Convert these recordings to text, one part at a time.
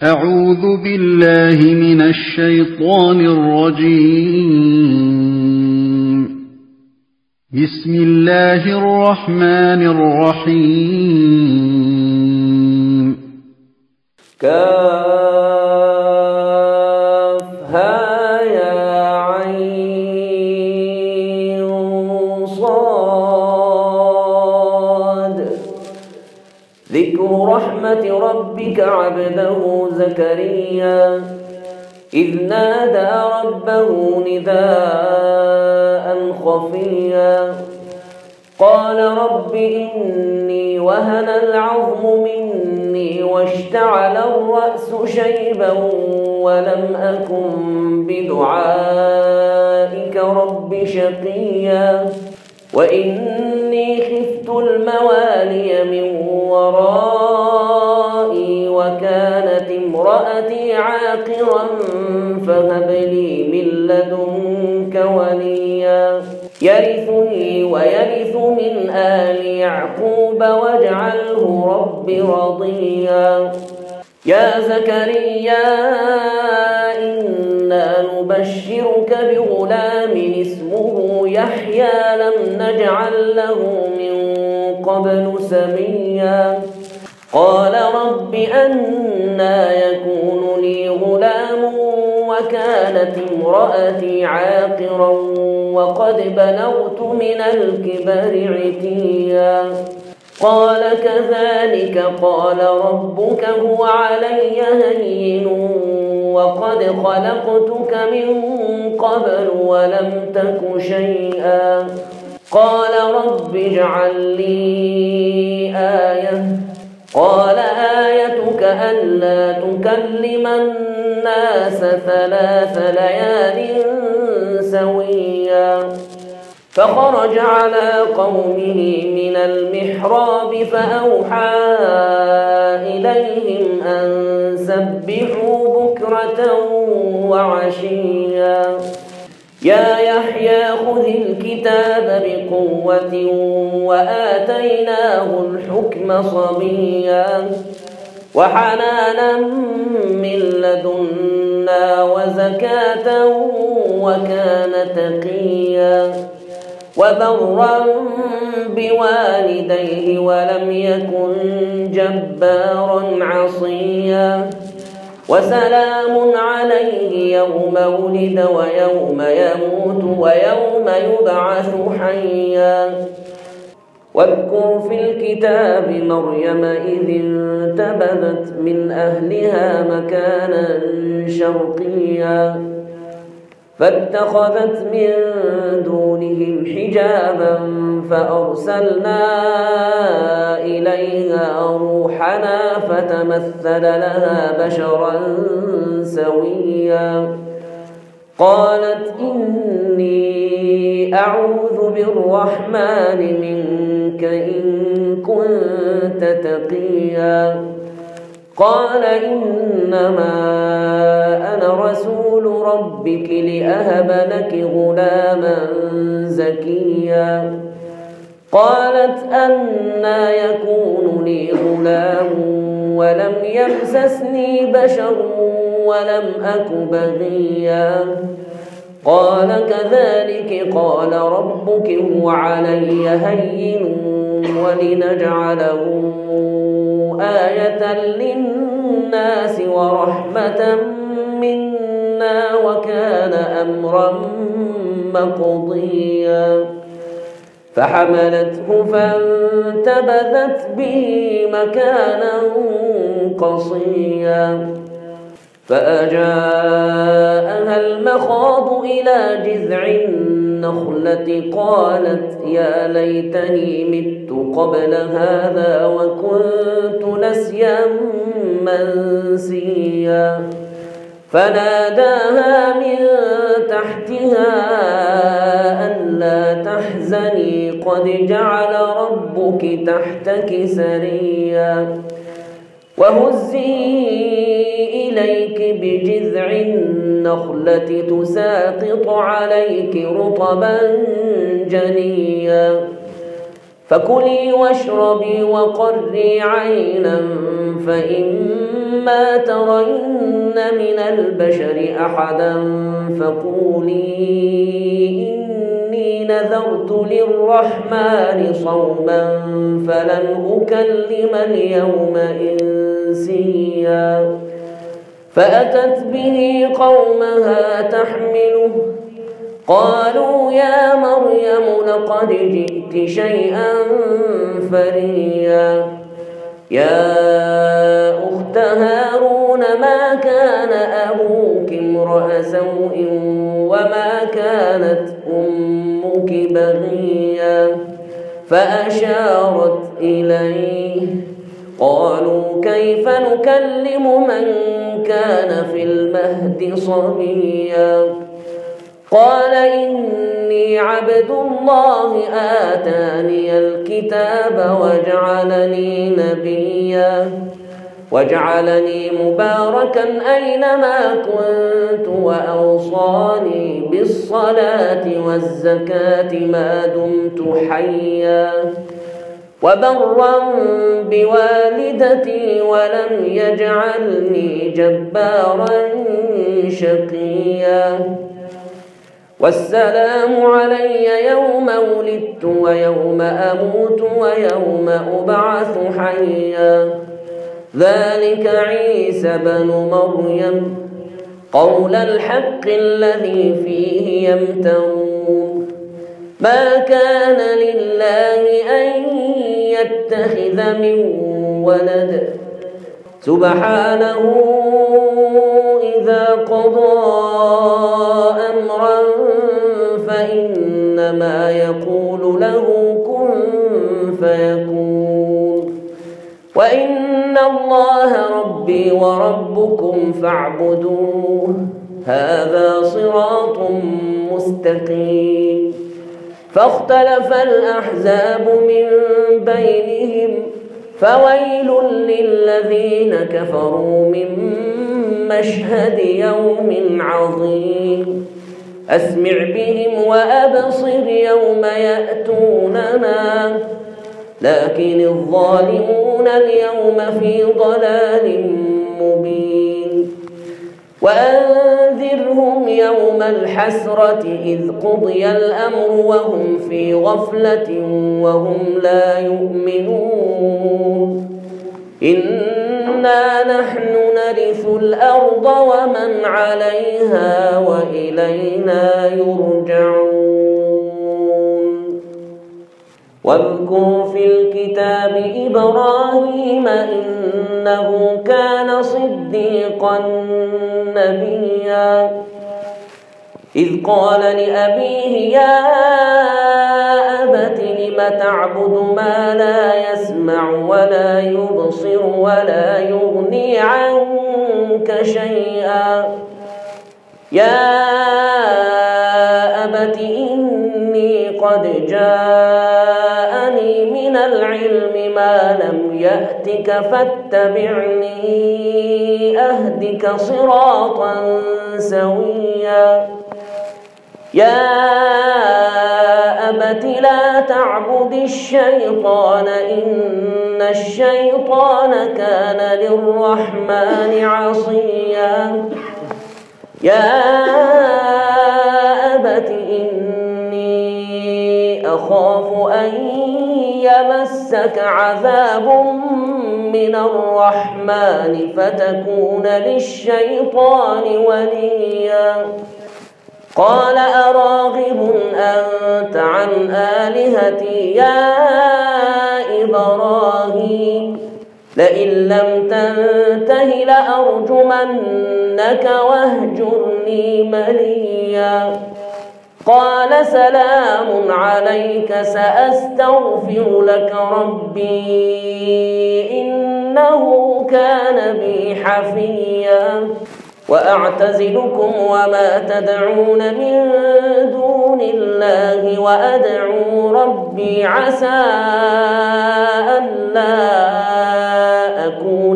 أعوذ بالله من الشيطان الرجيم. بسم الله الرحمن الرحيم. كافها يا عين صاد. ذكر رحمة ربك عبده زكريا إذ نادى ربه نداء خفيا قال رب إني وهن العظم مني واشتعل الرأس شيبا ولم أكن بدعائك رب شقيا وإني خفت الموالي من ورائي وكانت امرأتي عاقرا فهب لي من لدنك وليا يرثني ويرث من آل يعقوب واجعله رب رضيا. يا زكريا إنا نبشرك بغلام اسمه يحيى لم نجعل له من قبل سميا قال رب أنى يكون لي غلام وكانت امرأتي عاقرا وقد بلغت من الكبر عتيا قال كذلك قال ربك هو علي هين وقد خلقتك من قبل ولم تك شيئا قال رب اجعل لي آية قال آيتك ألا تكلم الناس 3 ليال سويا فخرج على قومه من المحراب فأوحى إليهم أن سبحوا بكرة وعشيا يا يحيى خذ الكتاب بقوة وآتيناه الحكم صبيا وحنانا من لدنا وزكاة وكان تقيا وبرا بوالديه ولم يكن جبارا عصيا وسلام عليه يوم ولد ويوم يموت ويوم يبعث حيا واذكر في الكتاب مريم إذ انتبذت من أهلها مكانا شرقيا فاتخذت من دونهم حجابا فأرسلنا إليها روحنا فتمثل لها بشرا سويا قالت إني أعوذ بالرحمن منك إن كنت تقيا قال إنما أنا رسول ربك لأهب لك غلاما زكيا قالت أنى يكون لي غلام ولم يمسسني بشر ولم أك بغيا قال كذلك قال ربك هو علي هين ولنجعله آية للناس ورحمة منا وكان أمرا مقضيا فحملته فانتبذت به مكانا قصيا فأجاءها المخاض إلى جذع النخلة قالت يا ليتني مت قبل هذا وكنت نسيا منسيا فناداها من تحتها ألا تحزني قد جعل ربك تحتك سريا وهزي إليك بجذع النخلة تساقط عليك رطبا جنيا فكلي واشربي وقري عينا فإما ترين من البشر أحدا فقولي إني نذرت للرحمن صوما فلن أكلم اليوم إنسيا فأتت به قومها تحمله قالوا يا مريم لقد جئت شيئا فريا يا أخت هارون ما كان أبوك امرأ سوء وما كانت أمك بغيا فأشارت إليه قالوا كيف نكلم من كان في المهد صبيا قال إني عبد الله آتاني الكتاب وجعلني نبيا وجعلني مباركا أينما كنت وأوصاني بالصلاة والزكاة ما دمت حيا وبرا بوالدتي ولم يجعلني جبارا شقيا والسلام علي يوم ولدت ويوم أموت ويوم أبعث حيا ذلك عيسى بن مريم قول الحق الذي فيه يمترون ما كان لله أن يتخذ من ولد سبحانه إذا قضى أمرا فإنما يقول له كن فيكون وإن الله ربي وربكم فاعبدوه هذا صراط مستقيم فاختلف الأحزاب من بينهم فويل للذين كفروا من مشهد يوم عظيم أسمع بهم وأبصر يوم يأتوننا لكن الظالمون اليوم في ضلال مبين وأنذرهم يوم الحسرة إذ قضي الأمر وهم في غفلة وهم لا يؤمنون إنا نحن نرث الأرض ومن عليها وإلينا يرجعون واذكر في الكتاب إبراهيم إنه كان صديقا نبيا إذ قال لأبيه يا أبت لم تعبد ما لا يسمع ولا يبصر ولا يغني عنك شيئا يا أبت إني قد جاءني من العلم ما لم يأتك فاتبعني أهدك صراطا سويا يا أبت لا تعبد الشيطان إن الشيطان كان للرحمن عصيا يا أبت إني أخاف أن يمسك عذاب من الرحمن فتكون للشيطان وليا قال أراغب أنت عن آلهتي يا إبراهيم لئن لم تنته لأرجمنك واهجرني مليا قال سلام عليك سأستغفر لك ربي إنه كان بي حفيا وأعتزلكم وما تدعون من دون الله وأدعو ربي عسى ألا أكون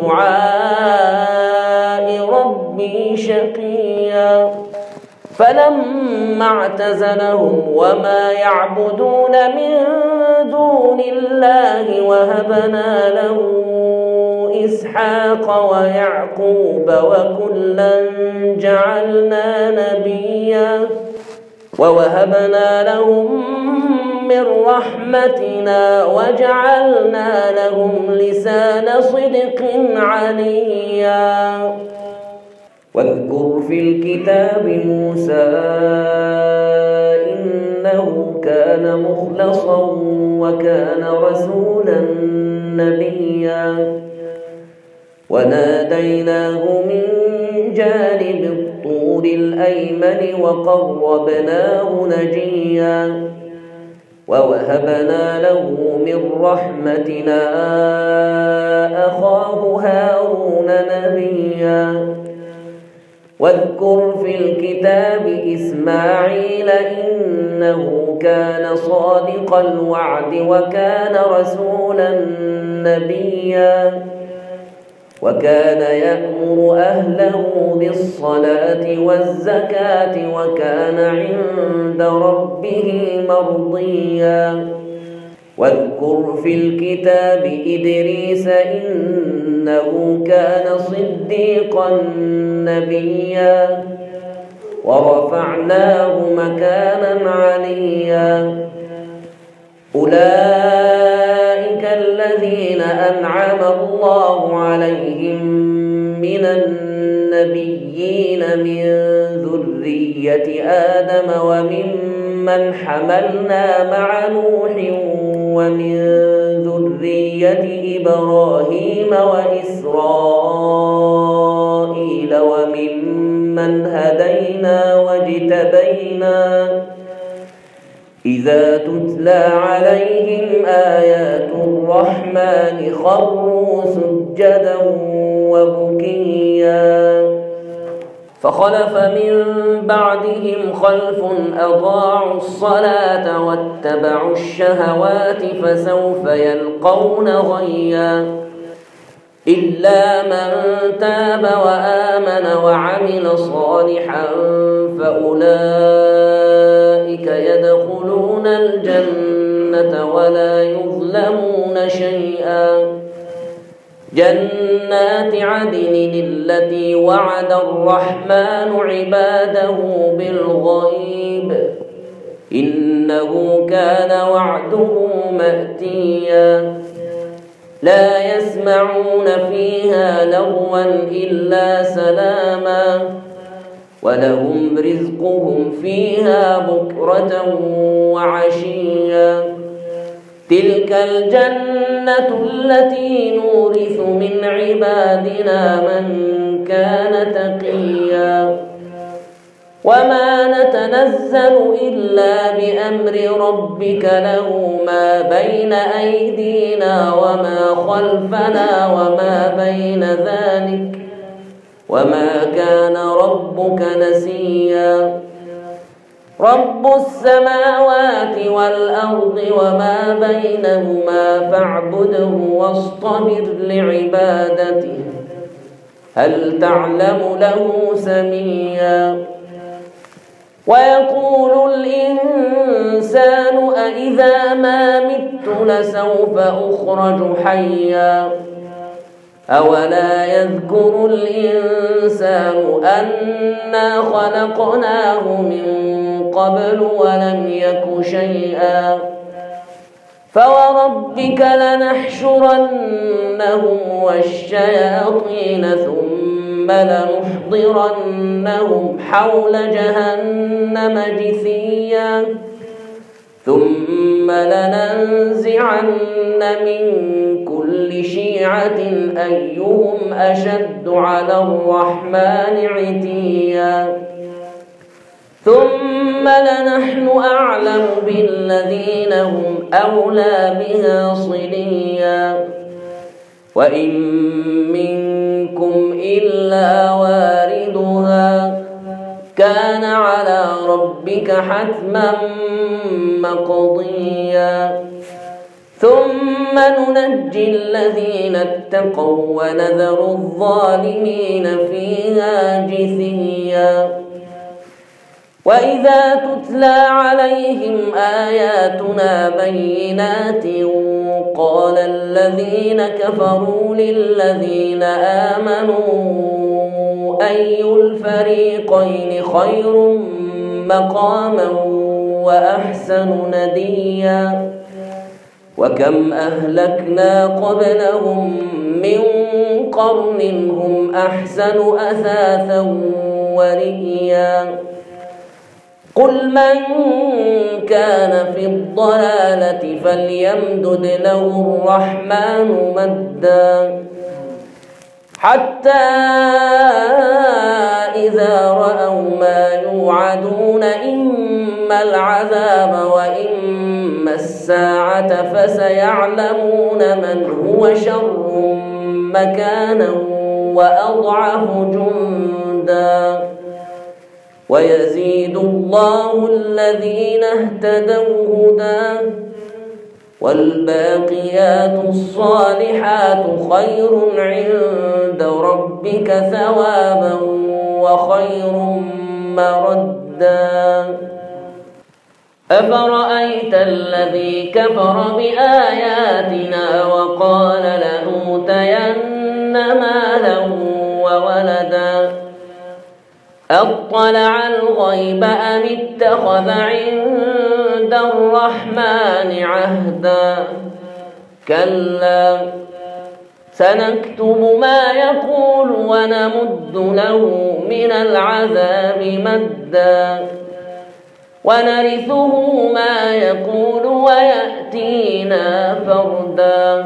بدعاء ربي شقيا فلما اعتزلهم وما يعبدون من دون الله وهبنا له وإسحاق ويعقوب وكلا جعلنا نبيا ووهبنا لهم من رحمتنا وجعلنا لهم لسان صدق عليا واذكر في الكتاب موسى إنه كان مخلصا وكان رسولا نبيا وناديناه من جانب الطور الأيمن وقربناه نجيا ووهبنا له من رحمتنا أخاه هارون نبيا واذكر في الكتاب إسماعيل إنه كان صادق الوعد وكان رسولا نبيا وكان يأمر أهله بالصلاة والزكاة وكان عند ربه مرضيا واذكر في الكتاب إدريس إنه كان صديقا نبيا ورفعناه مكانا عليا أولئك الذين أنعم الله عليهم من النبيين من ذرية آدم وممن حملنا مع نوح ومن ذرية إبراهيم وإسرائيل وممن هدينا واجتبينا إذا تتلى عليهم آيات الرحمن خروا سجدا وبكيا فخلف من بعدهم خلف أضاعوا الصلاة واتبعوا الشهوات فسوف يلقون غيا إلا من تاب وآمن وعمل صالحا فأولئك يدخلون الجنة ولا يظلمون شيئا جنات عدن التي وعد الرحمن عباده بالغيب إنه كان وعده مأتيا لا يسمعون فيها لغوا إلا سلاما ولهم رزقهم فيها بكرة وعشيا تلك الجنة التي نورث من عبادنا من كان تقيا وما نتنزل إلا بأمر ربك له ما بين أيدينا وما خلفنا وما بين ذلك وما كان ربك نسيا رب السماوات والأرض وما بينهما فاعبده واصطبر لعبادته هل تعلم له سميا ويقول الإنسان أإذا ما مت لسوف أخرج حيا أولا يذكر الإنسان أنا خلقناه من قبل ولم يك شيئا فوربك لنحشرنهم والشياطين ثم لنحضرنهم حول جهنم جثيا ثم لننزعن من كل شيعة أيهم أشد على الرحمن عتيا ثم لنحن أعلم بالذين هم أولى بها صليا وإن منكم إلا واردها كان على ربك حتما مقضيا ثم ننجي الذين اتقوا ونذر الظالمين فيها جثيا وإذا تتلى عليهم آياتنا بينات قال الذين كفروا للذين آمنوا أي الفريقين خير مقاما وأحسن نديا وكم أهلكنا قبلهم من قرن هم أحسن أثاثا ورئيا قل من كان في الضلالة فليمدد له الرحمن مدا حتى إذا رأوا ما يوعدون إما العذاب وإما الساعة فسيعلمون من هو شر مكانا وأضعف جندا ويزيد الله الذين اهتدوا هدى والباقيات الصالحات خير عند ربك ثوابا وخير مردا أفرأيت الذي كفر بآياتنا وقال لأوتين مالا وولدا أطلع الغيب أم اتخذ عند الرحمن عهدا كلا سنكتب ما يقول ونمد له من العذاب مدا ونرثه ما يقول ويأتينا فردا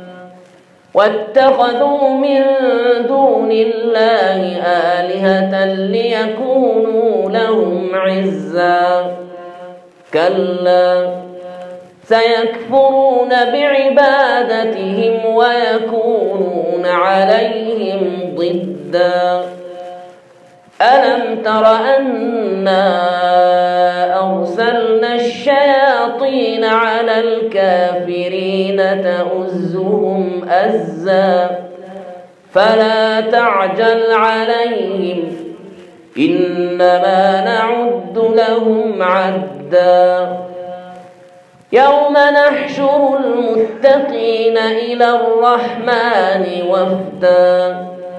واتخذوا من دون الله آلهة ليكونوا لهم عزا كلا سيكفرون بعبادتهم ويكونون عليهم ضدا ألم تر أنا أرسلنا الشياطين على الكافرين تؤزهم أزا فلا تعجل عليهم إنما نعد لهم عدا يوم نحشر المتقين إلى الرحمن وفدا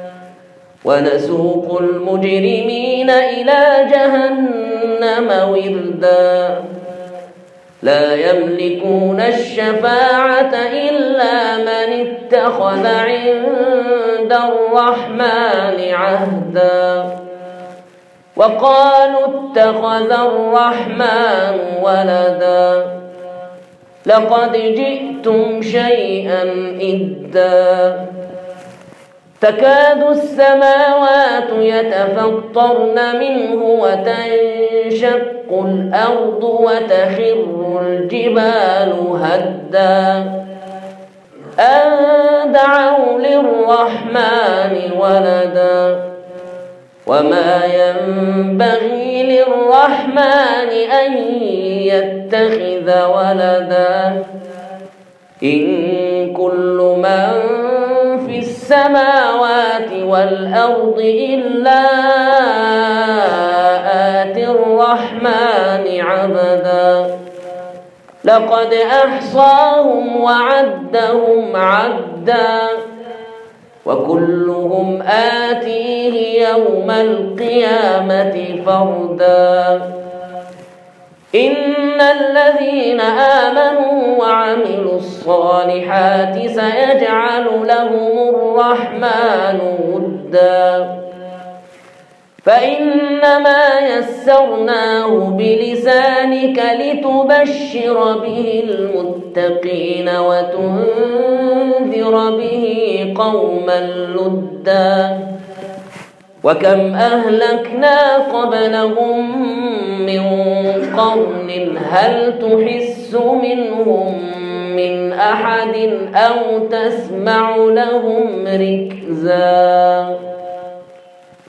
ونسوق المجرمين إلى جهنم وردا لا يملكون الشفاعة إلا من اتخذ عند الرحمن عهدا وقالوا اتخذ الرحمن ولدا لقد جئتم شيئا إدا تكاد السماوات يتفطرن منه وتنشق الأرض وتخر الجبال هدا أن دعوا للرحمن ولدا وما ينبغي للرحمن أن يتخذ ولدا إن كل من في السماوات والأرض إلا آتي الرحمن عبدا لقد أحصاهم وعدهم عدا وكلهم آتيه يوم القيامة فردا إن الذين آمنوا وعملوا الصالحات سيجعل لهم الرحمن ودا فإنما يسرناه بلسانك لتبشر به المتقين وتنذر به قوما لدا وكم أهلكنا قبلهم من قرن هل تحس منهم من أحد أو تسمع لهم ركزا